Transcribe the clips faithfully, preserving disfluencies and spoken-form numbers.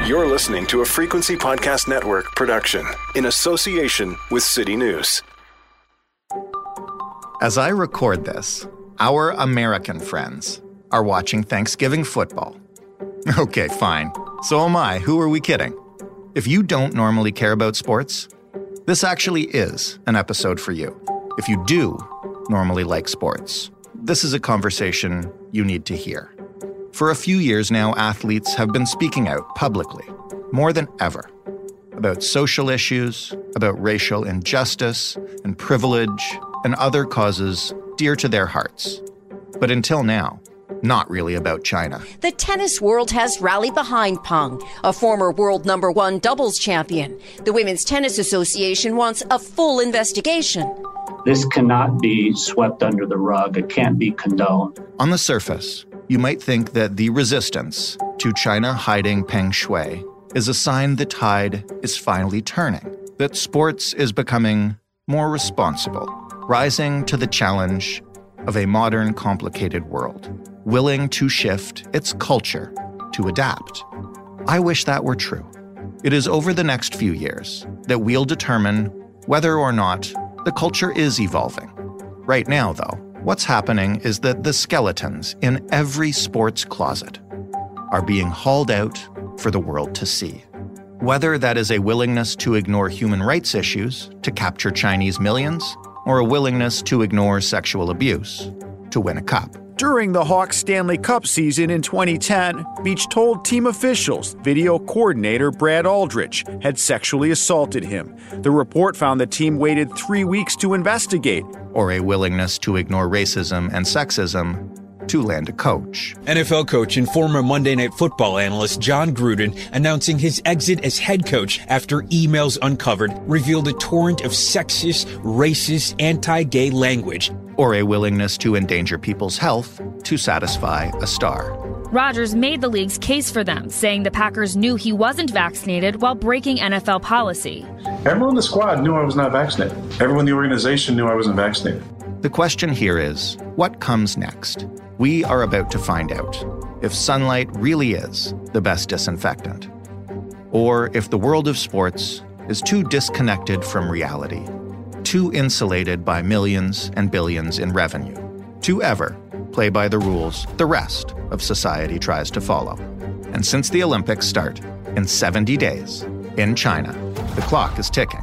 You're listening to a Frequency Podcast Network production in association with City News. As I record this, our American friends are watching Thanksgiving football. Okay, fine. So am I. Who are we kidding? If you don't normally care about sports, this actually is an episode for you. If you do normally like sports, this is a conversation you need to hear. For a few years now, athletes have been speaking out publicly, more than ever, about social issues, about racial injustice and privilege, and other causes dear to their hearts. But until now, not really about China. The tennis world has rallied behind Peng, a former world number one doubles champion. The Women's Tennis Association wants a full investigation. This cannot be swept under the rug. It can't be condoned. On the surface, you might think that the resistance to China hiding Peng Shuai is a sign the tide is finally turning, that sports is becoming more responsible, rising to the challenge of a modern, complicated world, willing to shift its culture to adapt. I wish that were true. It is over the next few years that we'll determine whether or not the culture is evolving. Right now, though, what's happening is that the skeletons in every sports closet are being hauled out for the world to see. Whether that is a willingness to ignore human rights issues to capture Chinese millions, or a willingness to ignore sexual abuse to win a cup. During the Hawks Stanley Cup season in twenty ten, Beach told team officials video coordinator Brad Aldrich had sexually assaulted him. The report found the team waited three weeks to investigate. Or a willingness to ignore racism and sexism to land a coach. N F L coach and former Monday Night Football analyst John Gruden announcing his exit as head coach after emails uncovered revealed a torrent of sexist, racist, anti-gay language. Or a willingness to endanger people's health to satisfy a star. Rodgers made the league's case for them, saying the Packers knew he wasn't vaccinated while breaking N F L policy. Everyone in the squad knew I was not vaccinated. Everyone in the organization knew I wasn't vaccinated. The question here is, what comes next? We are about to find out if sunlight really is the best disinfectant, or if the world of sports is too disconnected from reality, too insulated by millions and billions in revenue, to ever play by the rules the rest of society tries to follow. And since the Olympics start in seventy days in China, the clock is ticking.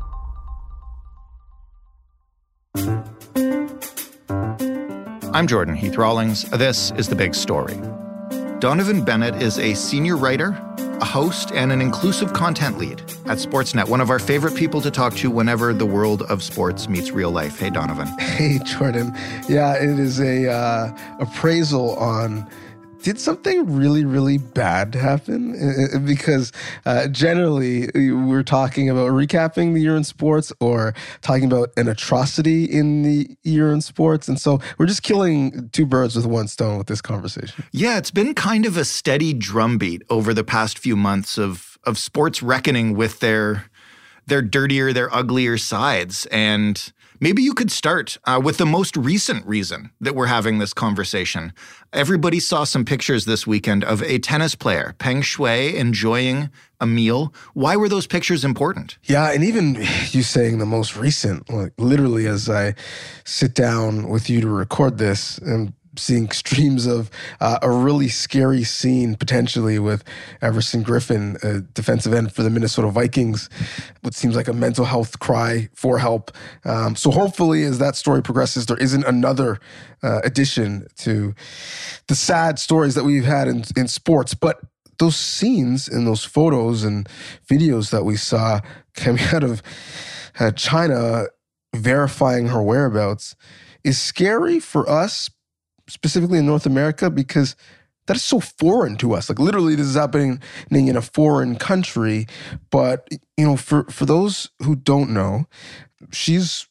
I'm Jordan Heath Rawlings. This is The Big Story. Donovan Bennett is a senior writer, a host, and an inclusive content lead at Sportsnet, one of our favorite people to talk to whenever the world of sports meets real life. Hey, Donovan. Hey, Jordan. Yeah, it is a uh, appraisal on did something really, really bad happen? Because uh, generally we're talking about recapping the year in sports or talking about an atrocity in the year in sports. And so we're just killing two birds with one stone with this conversation. Yeah, it's been kind of a steady drumbeat over the past few months of of sports reckoning with their their dirtier, their uglier sides. And maybe you could start uh, with the most recent reason that we're having this conversation. Everybody saw some pictures this weekend of a tennis player, Peng Shuai, enjoying a meal. Why were those pictures important? Yeah, and even you saying the most recent, like literally as I sit down with you to record this, and seeing streams of uh, a really scary scene potentially with Everson Griffin, a defensive end for the Minnesota Vikings, what seems like a mental health cry for help. Um, so hopefully as that story progresses, there isn't another uh, addition to the sad stories that we've had in, in sports. But those scenes and those photos and videos that we saw coming out of uh, China verifying her whereabouts is scary for us, specifically in North America, because that is so foreign to us. Like literally this is happening in a foreign country. But, you know, for, for those who don't know, she's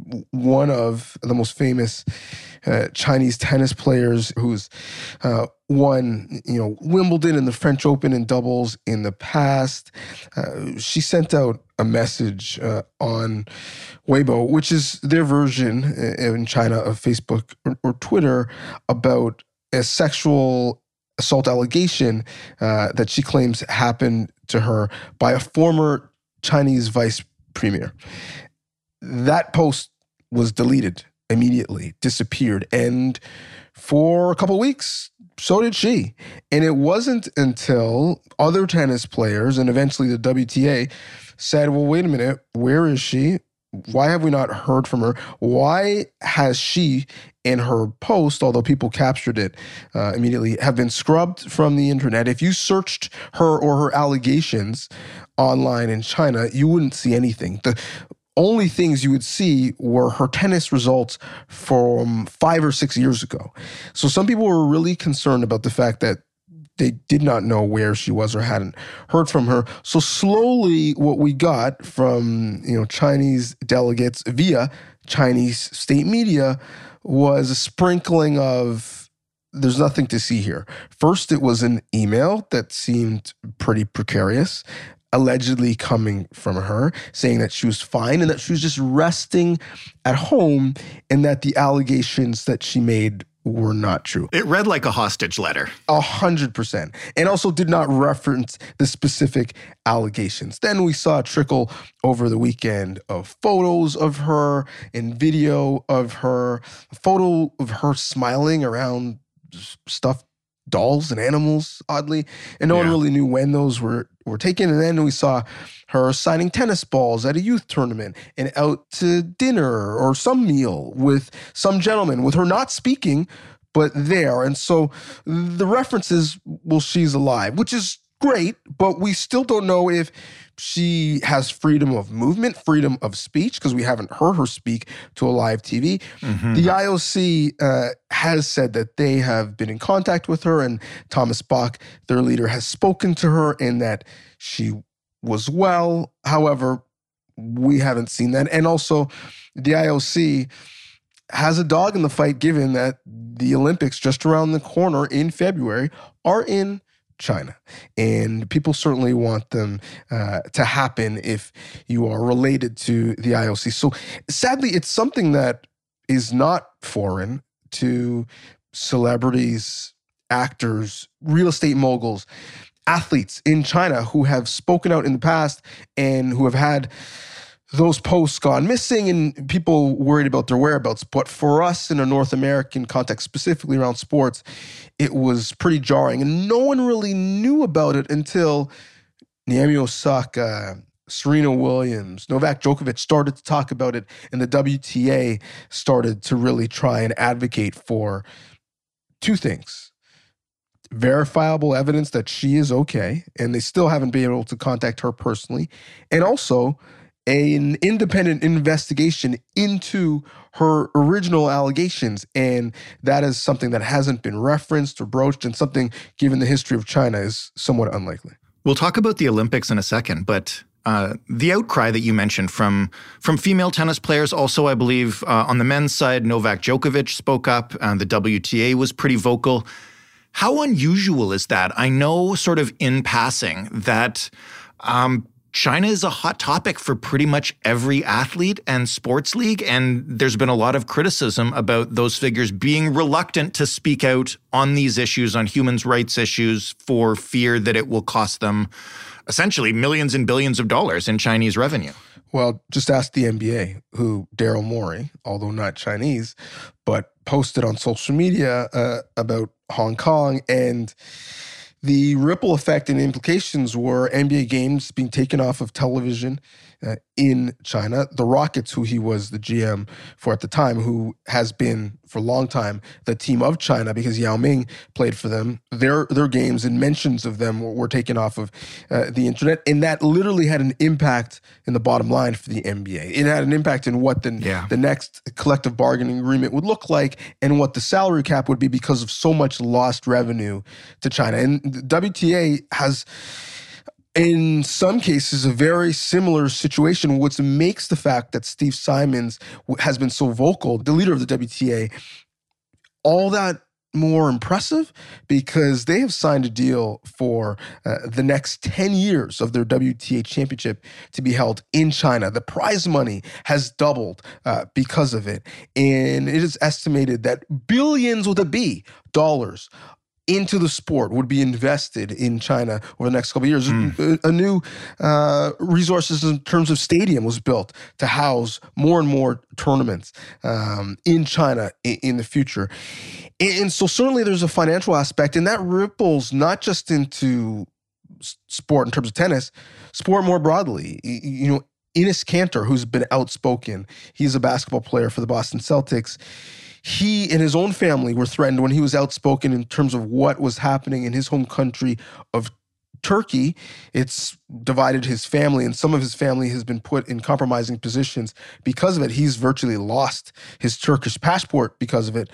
one of the most famous uh, Chinese tennis players who's uh, won, you know, Wimbledon and the French Open in doubles in the past. Uh, she sent out a message uh, on Weibo, which is their version in China of Facebook or, or Twitter, about a sexual assault allegation uh, that she claims happened to her by a former Chinese vice premier. That post was deleted immediately, disappeared, and for a couple weeks, so did she. And it wasn't until other tennis players and eventually the W T A said, well, wait a minute, where is she? Why have we not heard from her? Why has she and her post, although people captured it uh, immediately, have been scrubbed from the internet? If you searched her or her allegations online in China, you wouldn't see anything. The only things you would see were her tennis results from five or six years ago. So some people were really concerned about the fact that they did not know where she was or hadn't heard from her. So slowly what we got from, you know, Chinese delegates via Chinese state media was a sprinkling of, there's nothing to see here. First, it was an email that seemed pretty precarious, allegedly coming from her, saying that she was fine and that she was just resting at home and that the allegations that she made were not true. It read like a hostage letter. A hundred percent. And also did not reference the specific allegations. Then we saw a trickle over the weekend of photos of her and video of her, a photo of her smiling around stuffed dolls and animals, oddly. And no yeah. one really knew when those were, were taken. And then we saw her signing tennis balls at a youth tournament and out to dinner or some meal with some gentleman, with her not speaking, but there. And so the reference is, well, she's alive, which is great, but we still don't know if she has freedom of movement, freedom of speech, because we haven't heard her speak to a live T V. Mm-hmm. The I O C uh, has said that they have been in contact with her, and Thomas Bach, their leader, has spoken to her and that she was well. However, we haven't seen that. And also, the I O C has a dog in the fight, given that the Olympics just around the corner in February are in China. And people certainly want them uh, to happen if you are related to the I O C. So sadly, it's something that is not foreign to celebrities, actors, real estate moguls, athletes in China who have spoken out in the past and who have had those posts gone missing and people worried about their whereabouts. But for us in a North American context, specifically around sports, it was pretty jarring. And no one really knew about it until Naomi Osaka, Serena Williams, Novak Djokovic started to talk about it, and the W T A started to really try and advocate for two things. Verifiable evidence that she is okay, and they still haven't been able to contact her personally, and also an independent investigation into her original allegations. And that is something that hasn't been referenced or broached, and something, given the history of China, is somewhat unlikely. We'll talk about the Olympics in a second, but uh, the outcry that you mentioned from from female tennis players, also I believe uh, on the men's side, Novak Djokovic spoke up, and the W T A was pretty vocal. How unusual is that? I know sort of in passing that um, China is a hot topic for pretty much every athlete and sports league, and there's been a lot of criticism about those figures being reluctant to speak out on these issues, on human rights issues, for fear that it will cost them essentially millions and billions of dollars in Chinese revenue. Well, just ask the N B A, who Daryl Morey, although not Chinese, but posted on social media uh, about Hong Kong, and the ripple effect and implications were N B A games being taken off of television uh, in China. The Rockets, who he was the G M for at the time, who has been for a long time the team of China because Yao Ming played for them, their their games and mentions of them were, were taken off of uh, the internet. And that literally had an impact in the bottom line for the N B A. It had an impact in what the, yeah. the next collective bargaining agreement would look like and what the salary cap would be because of so much lost revenue to China. And the W T A has, in some cases, a very similar situation, which makes the fact that Steve Simons has been so vocal, the leader of the W T A, all that more impressive, because they have signed a deal for uh, the next ten years of their W T A championship to be held in China. The prize money has doubled uh, because of it. And it is estimated that billions with a B dollars into the sport would be invested in China over the next couple of years. Mm. A, a new uh, resources in terms of stadium was built to house more and more tournaments um, in China in, in the future. And, and so certainly there's a financial aspect, and that ripples not just into sport in terms of tennis, sport more broadly. You know, Enes Kanter, who's been outspoken, he's a basketball player for the Boston Celtics. He and his own family were threatened when he was outspoken in terms of what was happening in his home country of Turkey. It's divided his family, and some of his family has been put in compromising positions because of it. He's virtually lost his Turkish passport because of it.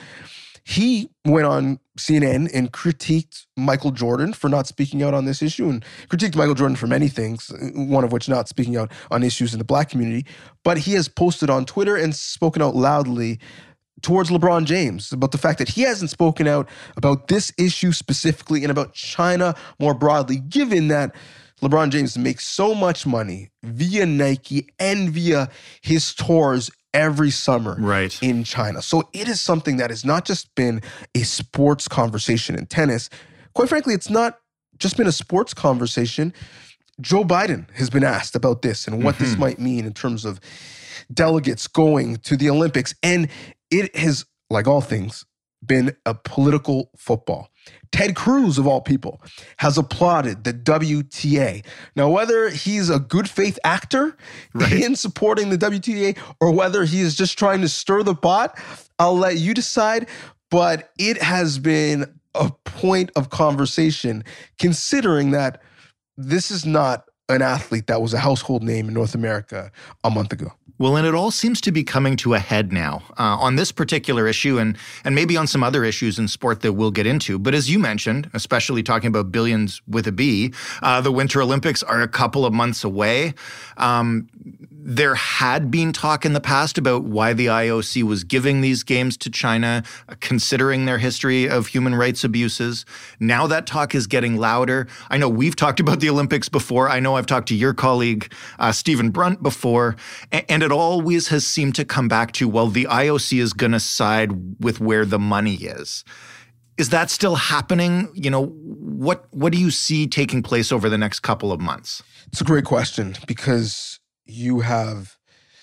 He went on C N N and critiqued Michael Jordan for not speaking out on this issue, and critiqued Michael Jordan for many things, one of which not speaking out on issues in the black community. But he has posted on Twitter and spoken out loudly towards LeBron James about the fact that he hasn't spoken out about this issue specifically and about China more broadly, given that LeBron James makes so much money via Nike and via his tours every summer right. in China. So it is something that has not just been a sports conversation in tennis. Quite frankly, it's not just been a sports conversation. Joe Biden has been asked about this and what mm-hmm. this might mean in terms of delegates going to the Olympics. And it has, like all things, been a political football. Ted Cruz, of all people, has applauded the W T A. Now, whether he's a good faith actor right. in supporting the W T A or whether he is just trying to stir the pot, I'll let you decide. But it has been a point of conversation, considering that this is not an athlete that was a household name in North America a month ago. Well, and it all seems to be coming to a head now uh, on this particular issue and and maybe on some other issues in sport that we'll get into. But as you mentioned, especially talking about billions with a B, uh, the Winter Olympics are a couple of months away. Um, there had been talk in the past about why the I O C was giving these games to China, uh, considering their history of human rights abuses. Now that talk is getting louder. I know we've talked about the Olympics before. I know I've talked to your colleague, uh, Stephen Brunt, before. And, and it always has seemed to come back to, well, the I O C is going to side with where the money is. Is that still happening? You know, what what do you see taking place over the next couple of months? It's a great question because you have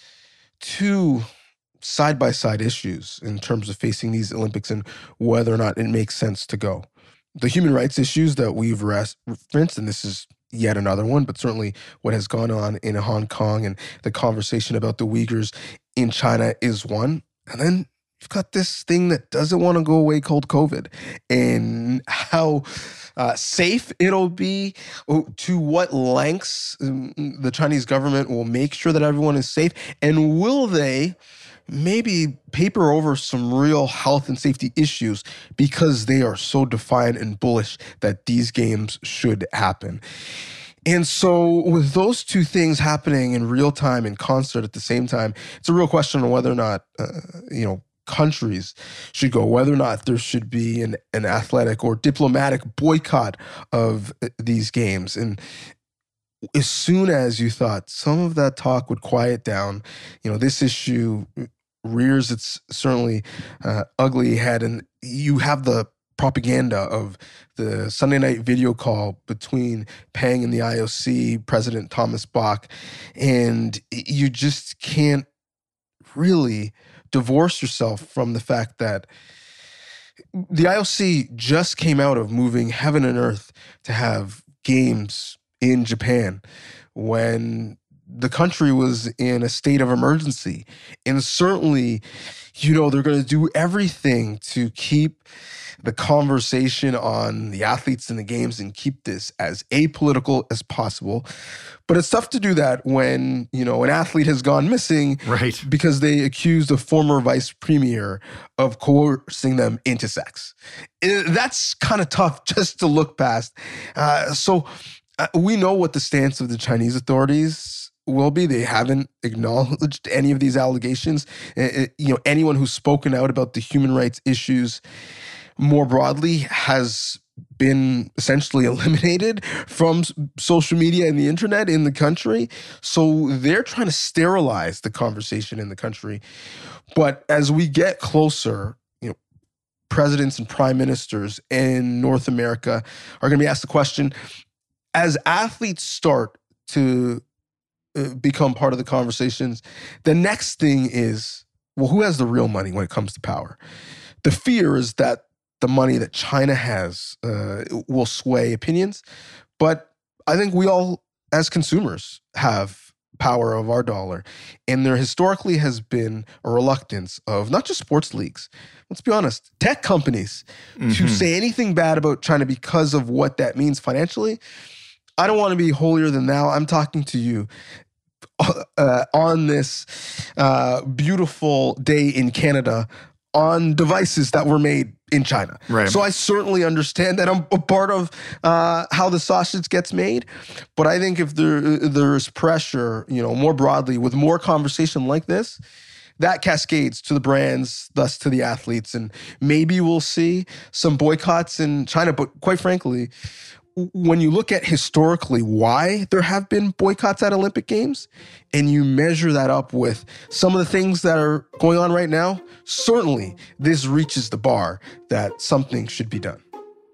two side-by-side issues in terms of facing these Olympics and whether or not it makes sense to go. The human rights issues that we've referenced, and this is yet another one, but certainly what has gone on in Hong Kong and the conversation about the Uyghurs in China is one. And then you've got this thing that doesn't want to go away called COVID and how uh, safe it'll be, to what lengths um, the Chinese government will make sure that everyone is safe, and will they maybe paper over some real health and safety issues because they are so defiant and bullish that these games should happen. And so with those two things happening in real time, in concert at the same time, it's a real question on whether or not, uh, you know, countries should go, whether or not there should be an, an athletic or diplomatic boycott of these games. And as soon as you thought some of that talk would quiet down, you know, this issue rears its certainly uh, ugly head, and you have the propaganda of the Sunday night video call between Peng and the I O C, President Thomas Bach, and you just can't really divorce yourself from the fact that the I O C just came out of moving heaven and earth to have games in Japan when the country was in a state of emergency. And certainly, you know, they're going to do everything to keep the conversation on the athletes and the games and keep this as apolitical as possible. But it's tough to do that when, you know, an athlete has gone missing right. because they accused a former vice premier of coercing them into sex. It, that's kind of tough just to look past. Uh, so uh, we know what the stance of the Chinese authorities will be. They haven't acknowledged any of these allegations. It, it, you know, anyone who's spoken out about the human rights issues more broadly has been essentially eliminated from social media and the internet in the country. So they're trying to sterilize the conversation in the country. But as we get closer, you know, presidents and prime ministers in North America are going to be asked the question, as athletes start to uh, become part of the conversations, the next thing is, well, who has the real money when it comes to power? The fear is that the money that China has uh, will sway opinions. But I think we all, as consumers, have power of our dollar. And there historically has been a reluctance of not just sports leagues, let's be honest, tech companies mm-hmm. to say anything bad about China because of what that means financially. I don't want to be holier than thou. I'm talking to you uh, on this uh, beautiful day in Canada on devices that were made in China. Right. So I certainly understand that I'm a part of uh, how the sausage gets made. But I think if there there's pressure, you know, more broadly with more conversation like this, that cascades to the brands, thus to the athletes. And maybe we'll see some boycotts in China. But quite frankly, when you look at historically why there have been boycotts at Olympic Games, and you measure that up with some of the things that are going on right now, certainly this reaches the bar that something should be done.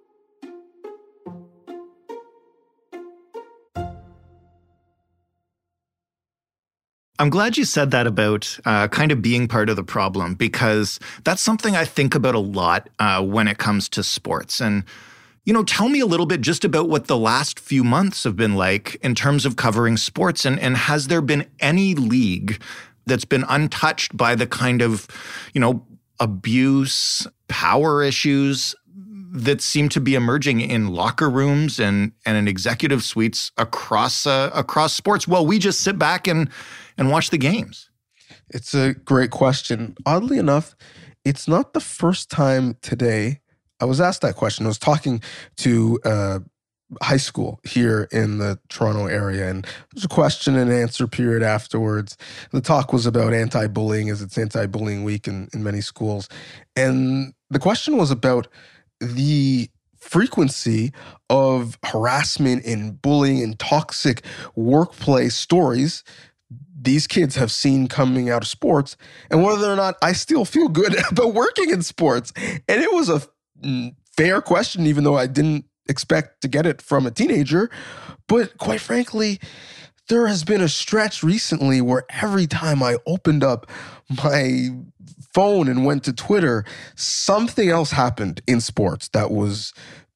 I'm glad you said that about uh, kind of being part of the problem, because that's something I think about a lot uh, when it comes to sports. And you know, tell me a little bit just about what the last few months have been like in terms of covering sports. And, and has there been any league that's been untouched by the kind of, you know, abuse, power issues that seem to be emerging in locker rooms and, and in executive suites across uh, across sports? Well, we just sit back and, and watch the games. It's a great question. Oddly enough, it's not the first time today I was asked that question. I was talking to uh, high school here in the Toronto area, and there was a question and answer period afterwards. The talk was about anti-bullying, as it's anti-bullying week in, in many schools. And the question was about the frequency of harassment and bullying and toxic workplace stories these kids have seen coming out of sports, and whether or not I still feel good about working in sports. And it was a fair question, even though I didn't expect to get it from a teenager. But quite frankly, there has been a stretch recently where every time I opened up my phone and went to Twitter, something else happened in sports that was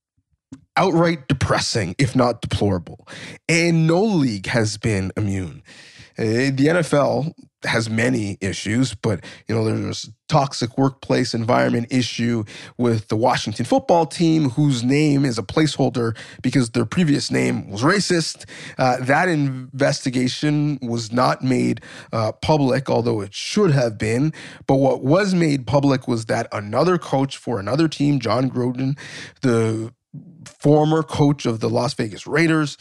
outright depressing, if not deplorable. And no league has been immune. Uh, the N F L has many issues, but you know, there's a toxic workplace environment issue with the Washington football team, whose name is a placeholder because their previous name was racist. Uh, that investigation was not made uh, public, although it should have been. But what was made public was that another coach for another team, John Gruden, the former coach of the Las Vegas Raiders,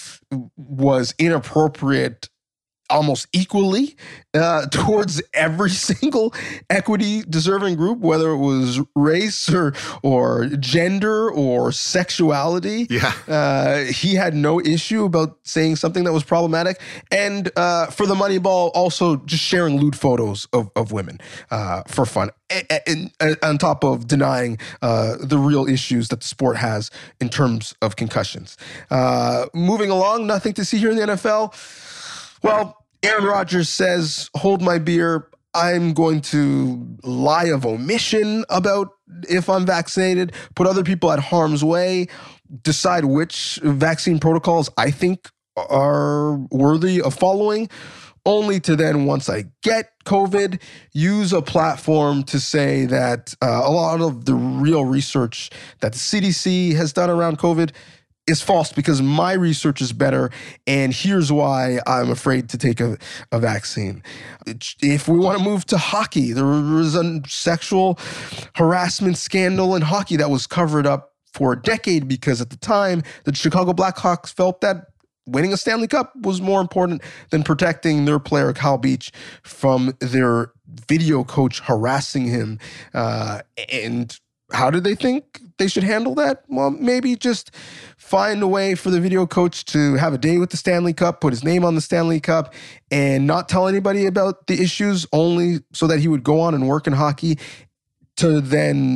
was inappropriate almost equally uh, towards every single equity-deserving group, whether it was race or or gender or sexuality. Yeah, uh, he had no issue about saying something that was problematic. And uh, for the Moneyball, also just sharing lewd photos of, of women uh, for fun, and, and, and on top of denying uh, the real issues that the sport has in terms of concussions. Uh, moving along, nothing to see here in the N F L. Well, Aaron Rodgers says, hold my beer. I'm going to lie of omission about if I'm vaccinated, put other people at harm's way, decide which vaccine protocols I think are worthy of following, only to then, once I get COVID, use a platform to say that uh, a lot of the real research that the C D C has done around COVID is false because my research is better, and here's why I'm afraid to take a, a vaccine. If we want to move to hockey, there was a sexual harassment scandal in hockey that was covered up for a decade because at the time, the Chicago Blackhawks felt that winning a Stanley Cup was more important than protecting their player, Kyle Beach, from their video coach harassing him. Uh, and how did they think they should handle that? Well, maybe just find a way for the video coach to have a day with the Stanley Cup, put his name on the Stanley Cup, and not tell anybody about the issues, only so that he would go on and work in hockey to then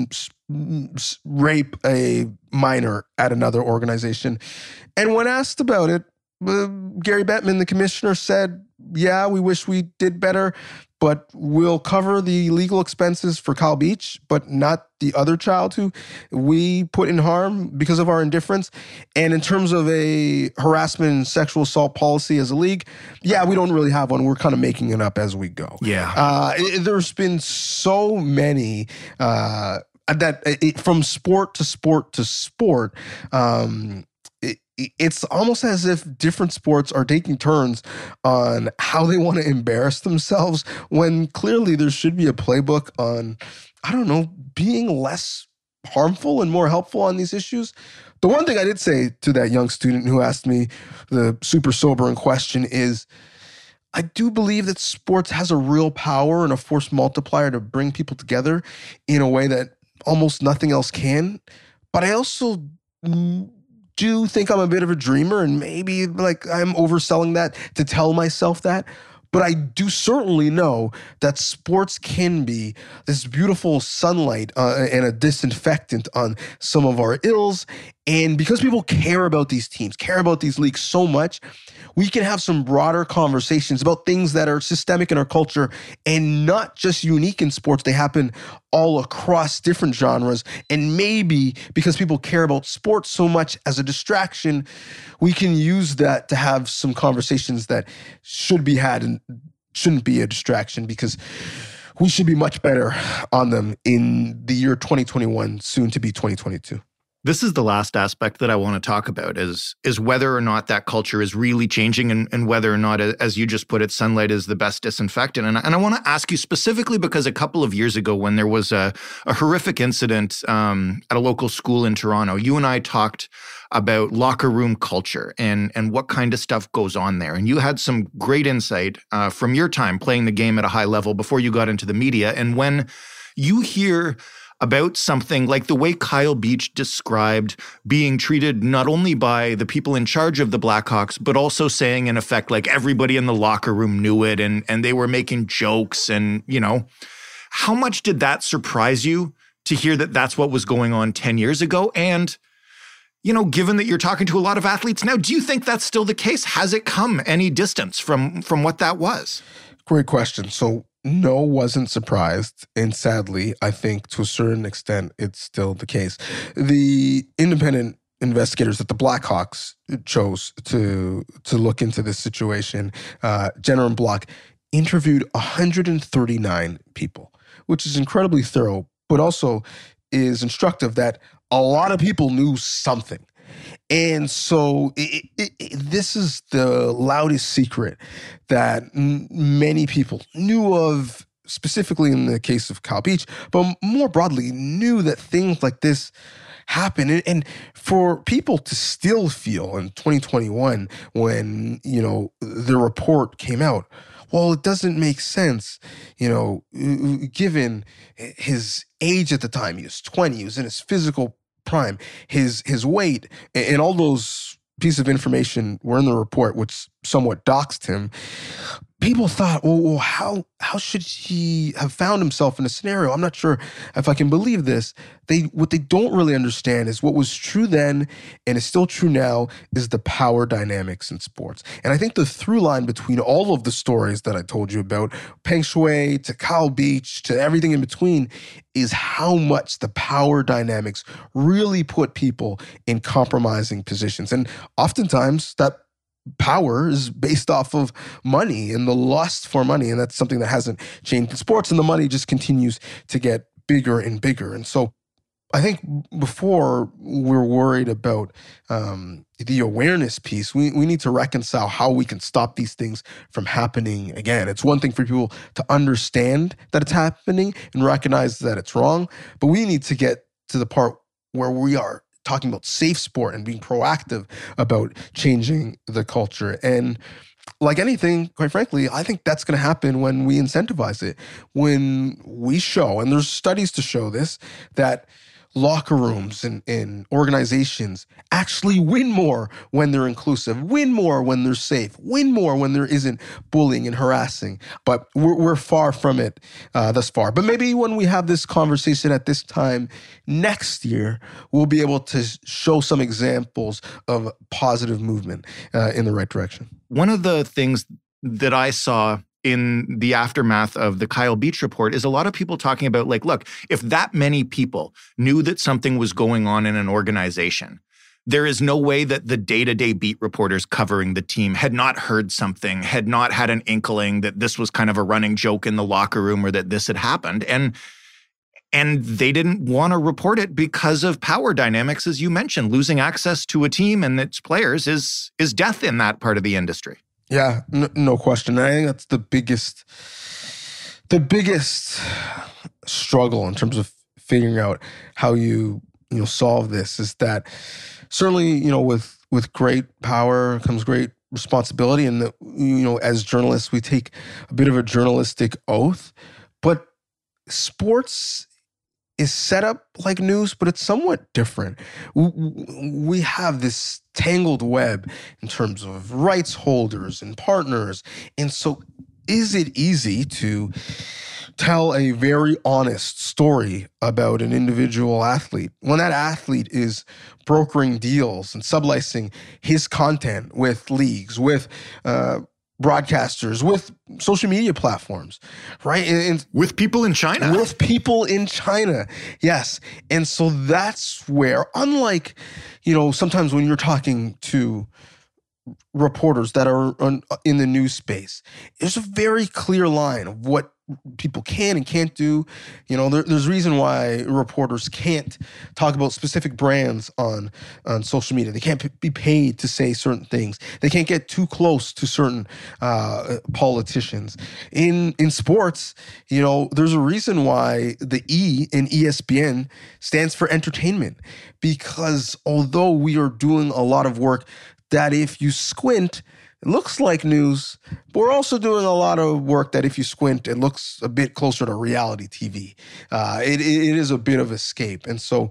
rape a minor at another organization. And when asked about it, uh, Gary Bettman, the commissioner, said, yeah, we wish we did better, but we'll cover the legal expenses for Kyle Beach, but not the other child who we put in harm because of our indifference. And in terms of a harassment and sexual assault policy as a league, yeah, we don't really have one. We're kind of making it up as we go. Yeah. Uh, it, there's been so many uh, that it, from sport to sport to sport, um, it's almost as if different sports are taking turns on how they want to embarrass themselves when clearly there should be a playbook on, I don't know, being less harmful and more helpful on these issues. The one thing I did say to that young student who asked me the super sobering question is, I do believe that sports has a real power and a force multiplier to bring people together in a way that almost nothing else can. But I also do think I'm a bit of a dreamer, and maybe like I'm overselling that to tell myself that. But I do certainly know that sports can be this beautiful sunlight uh, and a disinfectant on some of our ills. And because people care about these teams, care about these leagues so much, we can have some broader conversations about things that are systemic in our culture and not just unique in sports. They happen all across different genres. And maybe because people care about sports so much as a distraction, we can use that to have some conversations that should be had and shouldn't be a distraction, because we should be much better on them in the year twenty twenty-one, soon to be twenty twenty-two. This is the last aspect that I want to talk about is, is whether or not that culture is really changing and, and whether or not, as you just put it, sunlight is the best disinfectant. And, and I want to ask you specifically because a couple of years ago when there was a, a horrific incident um, at a local school in Toronto, you and I talked about locker room culture and, and what kind of stuff goes on there. And you had some great insight uh, from your time playing the game at a high level before you got into the media. And when you hear about something like the way Kyle Beach described being treated not only by the people in charge of the Blackhawks, but also saying in effect, like everybody in the locker room knew it and, and they were making jokes and, you know, how much did that surprise you to hear that that's what was going on ten years ago? And, you know, given that you're talking to a lot of athletes now, do you think that's still the case? Has it come any distance from, from what that was? Great question. So, no, wasn't surprised. And sadly, I think to a certain extent, it's still the case. The independent investigators that the Blackhawks chose to to look into this situation, uh, Jenner and Block, interviewed one hundred thirty-nine people, which is incredibly thorough, but also is instructive that a lot of people knew something. And so it, it, it, this is the loudest secret that m- many people knew of, specifically in the case of Kyle Beach, but more broadly knew that things like this happen. And, and for people to still feel in twenty twenty-one when, you know, the report came out, well, it doesn't make sense, you know, given his age at the time. He was twenty, he was in his physical prime, his his weight, and all those pieces of information were in the report, which somewhat doxed him. People thought, well, well, how how should he have found himself in a scenario? I'm not sure if I can believe this. They what they don't really understand is what was true then and is still true now is the power dynamics in sports. And I think the through line between all of the stories that I told you about, Peng Shuai to Kyle Beach to everything in between, is how much the power dynamics really put people in compromising positions. And oftentimes that power is based off of money and the lust for money. And that's something that hasn't changed in sports. And the money just continues to get bigger and bigger. And so I think before we're worried about um, the awareness piece, we, we need to reconcile how we can stop these things from happening again. It's one thing for people to understand that it's happening and recognize that it's wrong, but we need to get to the part where we are talking about safe sport and being proactive about changing the culture. And like anything, quite frankly, I think that's going to happen when we incentivize it. When we show, and there's studies to show this, that locker rooms and, and organizations actually win more when they're inclusive, win more when they're safe, win more when there isn't bullying and harassing. But we're, we're far from it uh, thus far. But maybe when we have this conversation at this time next year, we'll be able to show some examples of positive movement uh, in the right direction. One of the things that I saw in the aftermath of the Kyle Beach report is a lot of people talking about, like, look, if that many people knew that something was going on in an organization, there is no way that the day-to-day beat reporters covering the team had not heard something, had not had an inkling that this was kind of a running joke in the locker room or that this had happened. And and they didn't want to report it because of power dynamics, as you mentioned. Losing access to a team and its players is is death in that part of the industry. Yeah, no, no question. I think that's the biggest, the biggest struggle in terms of figuring out how you, you know, solve this is that certainly, you know, with, with great power comes great responsibility. And, the, you know, as journalists, we take a bit of a journalistic oath. But sports is set up like news, but it's somewhat different. We have this tangled web in terms of rights holders and partners. And so is it easy to tell a very honest story about an individual athlete when that athlete is brokering deals and sublicensing his content with leagues, with uh, broadcasters, with social media platforms, right? And, and with people in China. With people in China, yes. And so that's where, unlike, you know, sometimes when you're talking to reporters that are on, in the news space, there's a very clear line of what people can and can't do. You know, there, there's reason why reporters can't talk about specific brands on, on social media. They can't p- be paid to say certain things. They can't get too close to certain uh, politicians. In in sports, you know, there's a reason why the E in E S P N stands for entertainment, because although we are doing a lot of work that if you squint, it looks like news, but we're also doing a lot of work that if you squint, it looks a bit closer to reality T V. Uh, it, it is a bit of escape. And so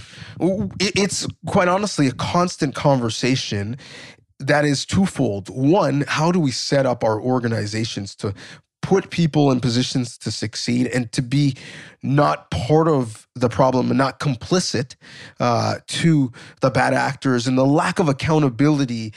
it's quite honestly a constant conversation that is twofold. One, how do we set up our organizations to put people in positions to succeed and to be not part of the problem and not complicit uh, to the bad actors and the lack of accountability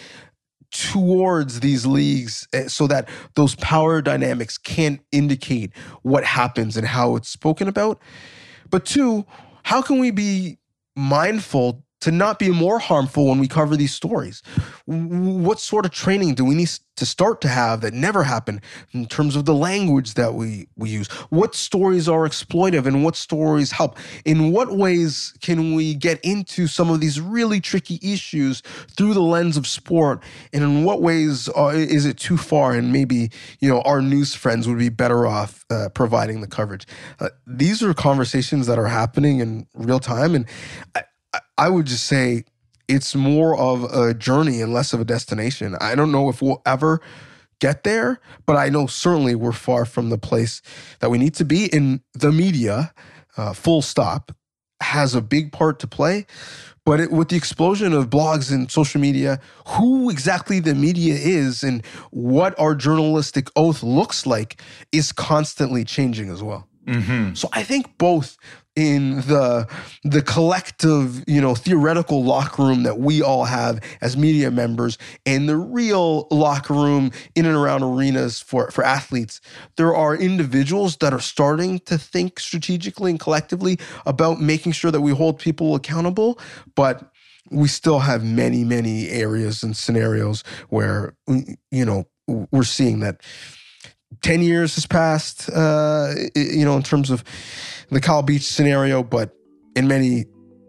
towards these leagues so that those power dynamics can't indicate what happens and how it's spoken about. But two, how can we be mindful to not be more harmful when we cover these stories? What sort of training do we need to start to have that never happened in terms of the language that we, we use? What stories are exploitive and what stories help? In what ways can we get into some of these really tricky issues through the lens of sport? And in what ways are, is it too far and maybe, you know, our news friends would be better off uh, providing the coverage? Uh, these are conversations that are happening in real time. And I, I would just say it's more of a journey and less of a destination. I don't know if we'll ever get there, but I know certainly we're far from the place that we need to be. In the media, uh, full stop, has a big part to play. But it, with the explosion of blogs and social media, who exactly the media is and what our journalistic oath looks like is constantly changing as well. Mm-hmm. So I think both in the the collective, you know, theoretical locker room that we all have as media members and the real locker room in and around arenas for, for athletes, there are individuals that are starting to think strategically and collectively about making sure that we hold people accountable. But we still have many, many areas and scenarios where, you know, we're seeing that ten years has passed, uh, you know, in terms of the Kyle Beach scenario, but in many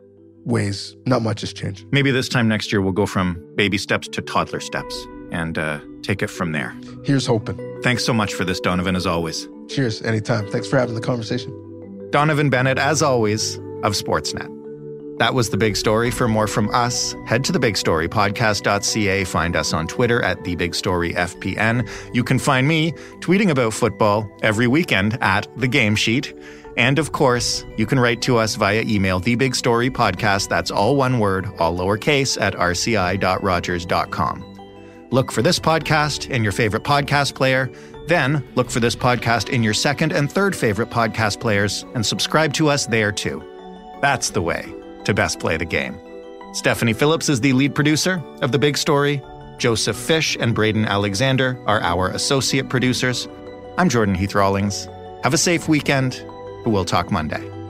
ways, not much has changed. Maybe this time next year, we'll go from baby steps to toddler steps and uh, take it from there. Here's hoping. Thanks so much for this, Donovan, as always. Cheers. Anytime. Thanks for having the conversation. Donovan Bennett, as always, of Sportsnet. That was The Big Story. For more from us, head to the big story podcast dot c a. Find us on Twitter at the big story f p n. You can find me tweeting about football every weekend at The Game Sheet. And of course, you can write to us via email, thebigstorypodcast, that's all one word, all lowercase, at r c i dot rogers dot com. Look for this podcast in your favorite podcast player, then look for this podcast in your second and third favorite podcast players, and subscribe to us there too. That's the way to best play the game. Stephanie Phillips is the lead producer of The Big Story. Joseph Fish and Braden Alexander are our associate producers. I'm Jordan Heath Rawlings. Have a safe weekend. We'll talk Monday.